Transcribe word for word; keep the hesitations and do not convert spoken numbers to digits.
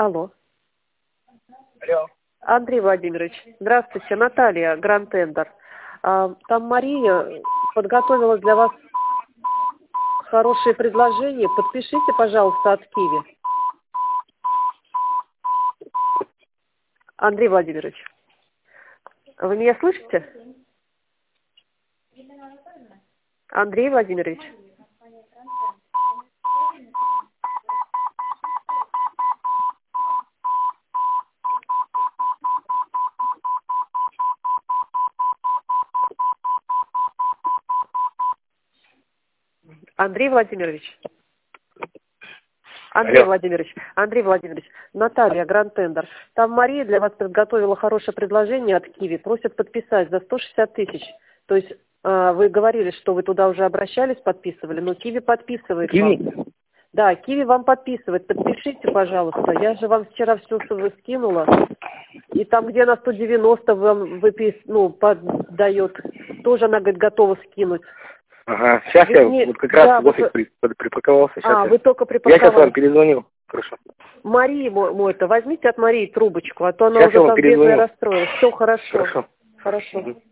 Алло. Алло. Андрей Владимирович, здравствуйте, Наталья, Гранд Тендер. А, там Мария подготовила для вас хорошее предложение. Подпишите, пожалуйста, от Киви. Андрей Владимирович, вы меня слышите? Андрей Владимирович. Андрей Владимирович. Андрей Алло. Владимирович, Андрей Владимирович, Наталья, Гранд Тендер. Там Мария для вас подготовила хорошее предложение от Киви. Просят подписать за сто шестьдесят тысяч. То есть э, вы говорили, что вы туда уже обращались, подписывали, но Киви подписывает Киви? вам. Да, Киви вам подписывает. Подпишите, пожалуйста. Я же вам вчера все скинула. И там, где на сто девяносто вам выпис... ну, поддает, тоже она, говорит, готова скинуть. Ага, сейчас Вы я не- вот как раз да, в офис вы- при- при- припарковался. Сейчас А, я... вы только я припарковались. сейчас вам перезвонил. Хорошо. Марии мой-то, возьмите от Марии трубочку, а то она Сейчас уже я вам там бедная перезвоню. расстроилась. Все хорошо. Хорошо. Хорошо. Мгм.